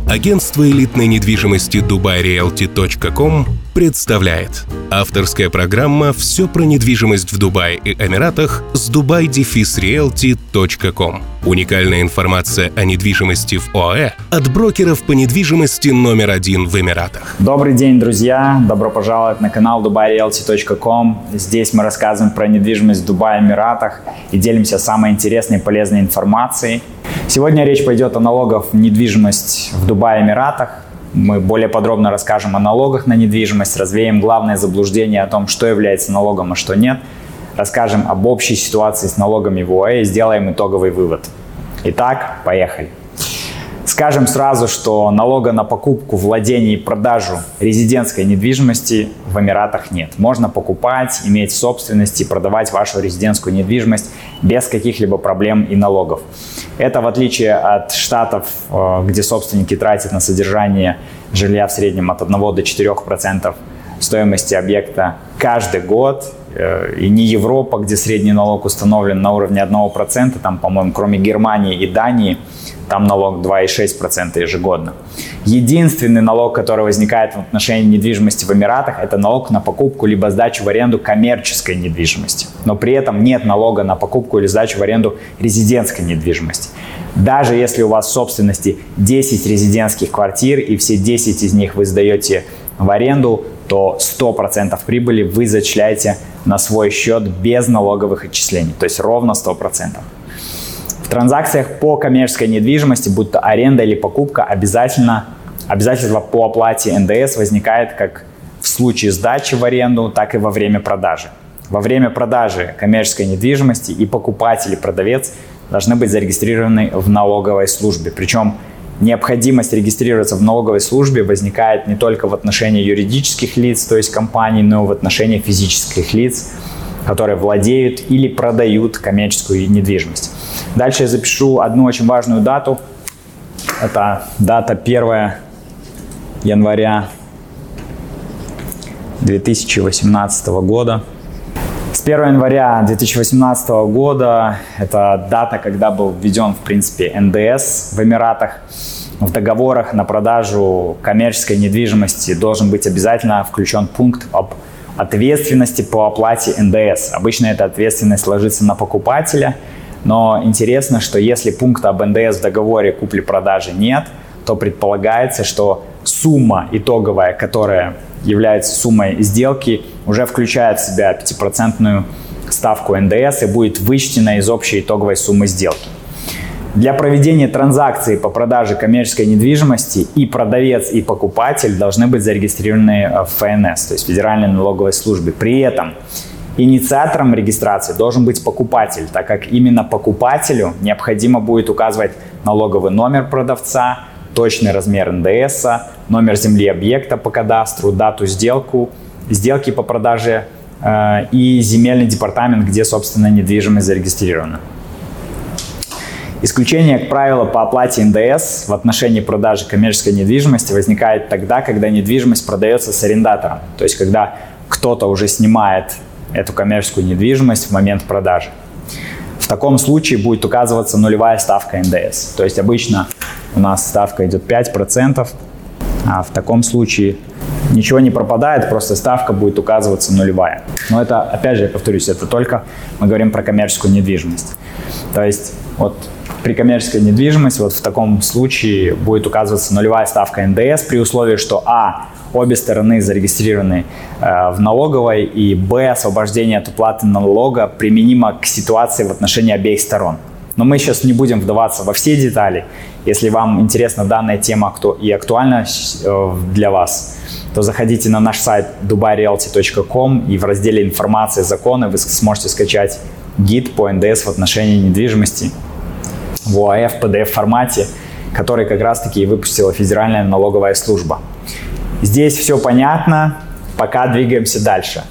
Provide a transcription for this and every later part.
Агентство элитной недвижимости DubaiRealty.com представляет авторская программа «Все про недвижимость в Дубае и Эмиратах» с dubai-realty.com. Уникальная информация о недвижимости в ОАЭ от брокеров по недвижимости номер один в Эмиратах. Добрый день, друзья! Добро пожаловать на канал dubai-realty.com. Здесь мы рассказываем про недвижимость в Дубае и Эмиратах и делимся самой интересной и полезной информацией. Сегодня речь пойдет о налогах в недвижимость в Дубае и Эмиратах. Мы более подробно расскажем о налогах на недвижимость, развеем главное заблуждение о том, что является налогом, а что нет. Расскажем об общей ситуации с налогами в ОАЭ и сделаем итоговый вывод. Итак, поехали. Скажем сразу, что налога на покупку, владение и продажу резидентской недвижимости в Эмиратах нет. Можно покупать, иметь в собственности и продавать вашу резидентскую недвижимость без каких-либо проблем и налогов. Это в отличие от штатов, где собственники тратят на содержание жилья в среднем от 1 до 4% стоимости объекта каждый год. И не Европа, где средний налог установлен на уровне 1%, там, по-моему, кроме Германии и Дании, там налог 2,6% ежегодно. Единственный налог, который возникает в отношении недвижимости в Эмиратах, это налог на покупку либо сдачу в аренду коммерческой недвижимости. Но при этом нет налога на покупку или сдачу в аренду резидентской недвижимости. Даже если у вас в собственности 10 резидентских квартир и все 10 из них вы сдаете в аренду, то 100% прибыли вы зачисляете на свой счет без налоговых отчислений, то есть ровно 100%. В транзакциях по коммерческой недвижимости, будь то аренда или покупка, обязательство по оплате НДС возникает как в случае сдачи в аренду, так и во время продажи. Во время продажи коммерческой недвижимости и покупатель, и продавец должны быть зарегистрированы в налоговой службе. Причем необходимость регистрироваться в налоговой службе возникает не только в отношении юридических лиц, то есть компаний, но и в отношении физических лиц, которые владеют или продают коммерческую недвижимость. Дальше я запишу одну очень важную дату. Это дата 1 января 2018 года. С 1 января 2018 года это дата, когда был введен, в принципе, НДС в Эмиратах. В договорах на продажу коммерческой недвижимости должен быть обязательно включен пункт об ответственности по оплате НДС. Обычно эта ответственность ложится на покупателя, но интересно, что если пункта об НДС в договоре купли-продажи нет, то предполагается, что сумма итоговая, которая является суммой сделки, уже включает в себя 5% ставку НДС и будет вычтена из общей итоговой суммы сделки. Для проведения транзакции по продаже коммерческой недвижимости и продавец, и покупатель должны быть зарегистрированы в ФНС, то есть Федеральной налоговой службе. При этом инициатором регистрации должен быть покупатель, так как именно покупателю необходимо будет указывать налоговый номер продавца, точный размер НДС, номер земли объекта по кадастру, дату сделки по продаже и земельный департамент, где, собственно, недвижимость зарегистрирована. Исключение к правилу по оплате НДС в отношении продажи коммерческой недвижимости возникает тогда, когда недвижимость продается с арендатором, то есть когда кто-то уже снимает эту коммерческую недвижимость в момент продажи. В таком случае будет указываться нулевая ставка НДС. То есть обычно у нас ставка идет 5%, а в таком случае ничего не пропадает, просто ставка будет указываться нулевая. Но это, опять же, я повторюсь, это только мы говорим про коммерческую недвижимость. То есть вот при коммерческой недвижимости вот в таком случае будет указываться нулевая ставка НДС при условии, что обе стороны зарегистрированы в налоговой, и освобождение от уплаты налога применимо к ситуации в отношении обеих сторон. Но мы сейчас не будем вдаваться во все детали. Если вам интересна данная тема и актуальна для вас, то заходите на наш сайт dubai-realty.com и в разделе «Информация, законы» вы сможете скачать гид по НДС в отношении недвижимости в ОАЭ в PDF-формате, который как раз-таки и выпустила Федеральная налоговая служба. Здесь все понятно, пока двигаемся дальше.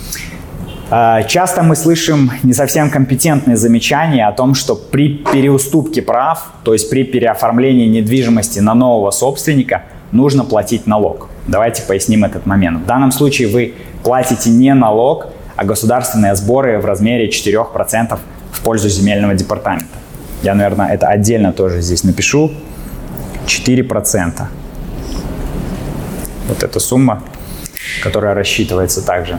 Часто мы слышим не совсем компетентные замечания о том, что при переуступке прав, то есть при переоформлении недвижимости на нового собственника, нужно платить налог. Давайте поясним этот момент. В данном случае вы платите не налог, а государственные сборы в размере 4% в пользу земельного департамента. Я, наверное, это отдельно тоже здесь напишу. 4%. Вот эта сумма, которая рассчитывается также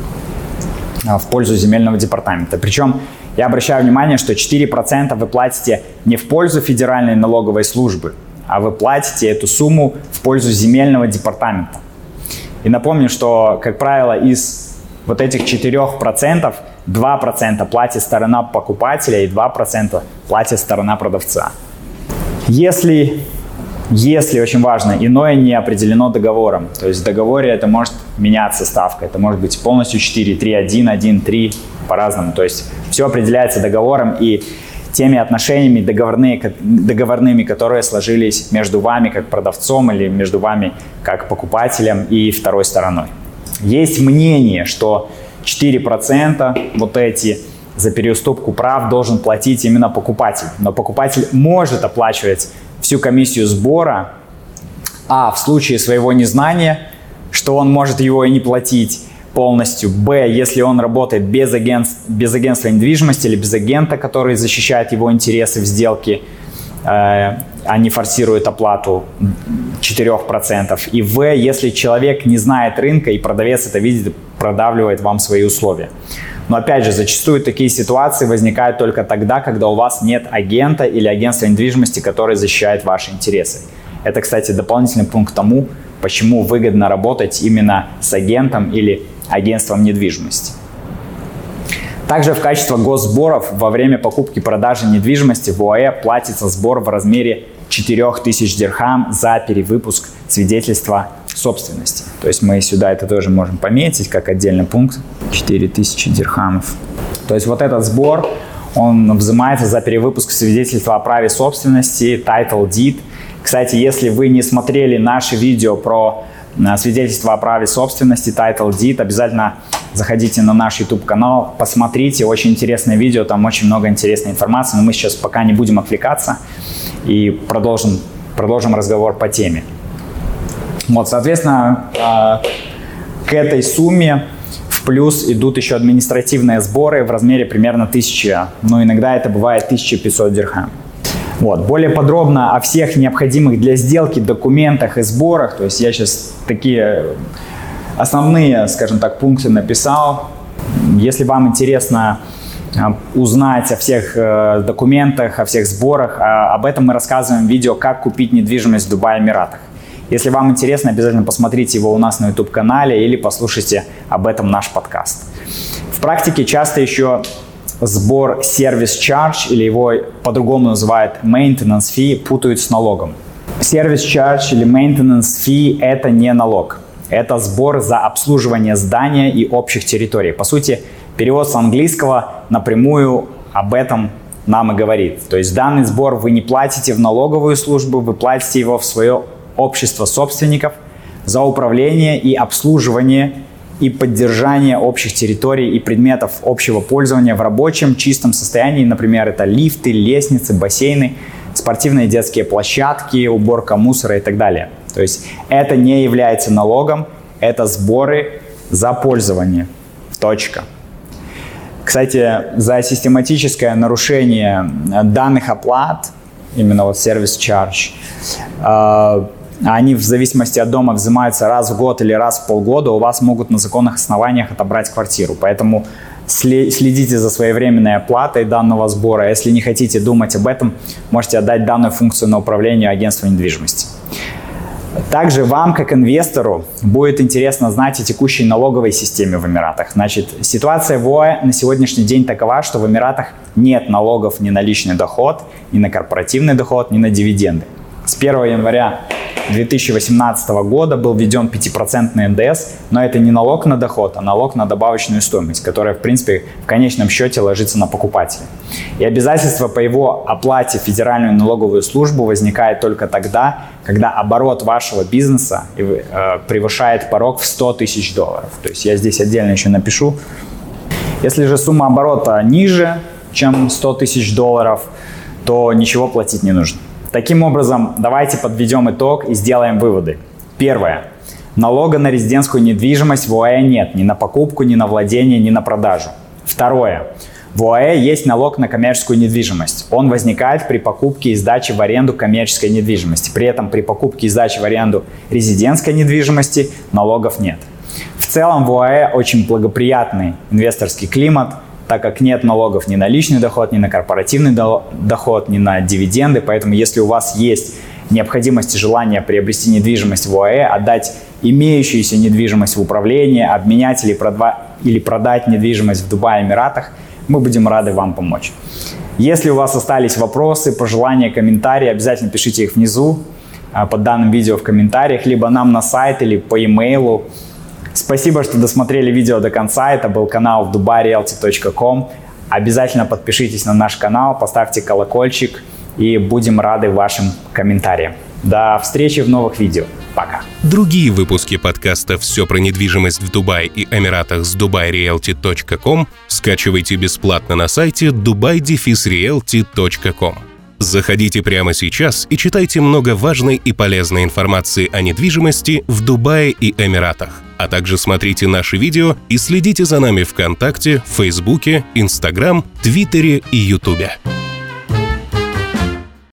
в пользу земельного департамента. Причем я обращаю внимание, что 4% вы платите не в пользу Федеральной налоговой службы, а вы платите эту сумму в пользу земельного департамента. И напомню, что, как правило, из вот этих 4% 2% платит сторона покупателя и 2% платит сторона продавца. Если очень важно, иное не определено договором, то есть в договоре это может меняться ставка, это может быть полностью 4, 3, 1, 1, 3, по-разному. То есть все определяется договором и теми отношениями договорными, которые сложились между вами как продавцом или между вами как покупателем и второй стороной. Есть мнение, что 4% вот эти за переуступку прав должен платить именно покупатель. Но покупатель может оплачивать всю комиссию сбора, а в случае своего незнания, что он может его и не платить полностью, б, если он работает без агентства недвижимости или без агента, который защищает его интересы в сделке, а не форсирует оплату 4%, и в, если человек не знает рынка и продавец это видит, продавливает вам свои условия. Но опять же, зачастую такие ситуации возникают только тогда, когда у вас нет агента или агентства недвижимости, который защищает ваши интересы. Это, кстати, дополнительный пункт к тому, почему выгодно работать именно с агентом или агентством недвижимости. Также в качестве госсборов во время покупки-продажи недвижимости в ОАЭ платится сбор в размере 4000 дирхам за перевыпуск свидетельства собственности. То есть мы сюда это тоже можем пометить как отдельный пункт. 4000 дирхамов. То есть вот этот сбор, он взимается за перевыпуск свидетельства о праве собственности, title deed. Кстати, если вы не смотрели наши видео про свидетельство о праве собственности, title deed, обязательно заходите на наш YouTube-канал, посмотрите, очень интересное видео, там очень много интересной информации, но мы сейчас пока не будем отвлекаться и продолжим разговор по теме. Вот, соответственно, к этой сумме в плюс идут еще административные сборы в размере примерно 1000, но иногда это бывает 1500 дирхам. Вот. Более подробно о всех необходимых для сделки документах и сборах, то есть я сейчас такие основные, скажем так, пункты написал. Если вам интересно узнать о всех документах, о всех сборах, об этом мы рассказываем в видео «Как купить недвижимость в Дубае, Эмиратах». Если вам интересно, обязательно посмотрите его у нас на YouTube-канале или послушайте об этом наш подкаст. В практике часто еще сбор Service Charge, или его по-другому называют Maintenance Fee, путают с налогом. Service Charge или Maintenance Fee – это не налог. Это сбор за обслуживание здания и общих территорий. По сути, перевод с английского напрямую об этом нам и говорит. То есть данный сбор вы не платите в налоговую службу, вы платите его в свое общество собственников за управление и обслуживание и поддержание общих территорий и предметов общего пользования в рабочем, чистом состоянии. Например, это лифты, лестницы, бассейны, спортивные детские площадки, уборка мусора и так далее. То есть это не является налогом, это сборы за пользование. Точка. Кстати, за систематическое нарушение данных оплат, именно вот Service Charge, они в зависимости от дома взимаются раз в год или раз в полгода, у вас могут на законных основаниях отобрать квартиру. Поэтому следите за своевременной оплатой данного сбора. Если не хотите думать об этом, можете отдать данную функцию на управление агентству недвижимости. Также вам, как инвестору, будет интересно знать о текущей налоговой системе в Эмиратах. Значит, ситуация в ОАЭ на сегодняшний день такова, что в Эмиратах нет налогов ни на личный доход, ни на корпоративный доход, ни на дивиденды. С 1 января 2018 года был введен 5% НДС, но это не налог на доход, а налог на добавочную стоимость, которая, в принципе, в конечном счете ложится на покупателя. И обязательство по его оплате в Федеральную налоговую службу возникает только тогда, когда оборот вашего бизнеса превышает порог в $100 тысяч. То есть я здесь отдельно еще напишу. Если же сумма оборота ниже, чем $100 тысяч, то ничего платить не нужно. Таким образом, давайте подведем итог и сделаем выводы. Первое. Налога на резидентскую недвижимость в ОАЭ нет ни на покупку, ни на владение, ни на продажу. Второе. В ОАЭ есть налог на коммерческую недвижимость. Он возникает при покупке и сдаче в аренду коммерческой недвижимости. При этом при покупке и сдаче в аренду резидентской недвижимости налогов нет. В целом в ОАЭ очень благоприятный инвесторский климат, так как нет налогов ни на личный доход, ни на корпоративный доход, ни на дивиденды. Поэтому если у вас есть необходимость и желание приобрести недвижимость в ОАЭ, отдать имеющуюся недвижимость в управление, обменять или продать недвижимость в Дубае, Эмиратах, мы будем рады вам помочь. Если у вас остались вопросы, пожелания, комментарии, обязательно пишите их внизу под данным видео в комментариях, либо нам на сайт или по e-mail. Спасибо, что досмотрели видео до конца. Это был канал dubairealty.com. Обязательно подпишитесь на наш канал, поставьте колокольчик и будем рады вашим комментариям. До встречи в новых видео. Пока. Другие выпуски подкаста «Все про недвижимость в Дубае и Эмиратах» с dubairealty.com скачивайте бесплатно на сайте dubai-realty.com. Заходите прямо сейчас и читайте много важной и полезной информации о недвижимости в Дубае и Эмиратах. А также смотрите наши видео и следите за нами ВКонтакте, Фейсбуке, Инстаграм, Твиттере и Ютубе.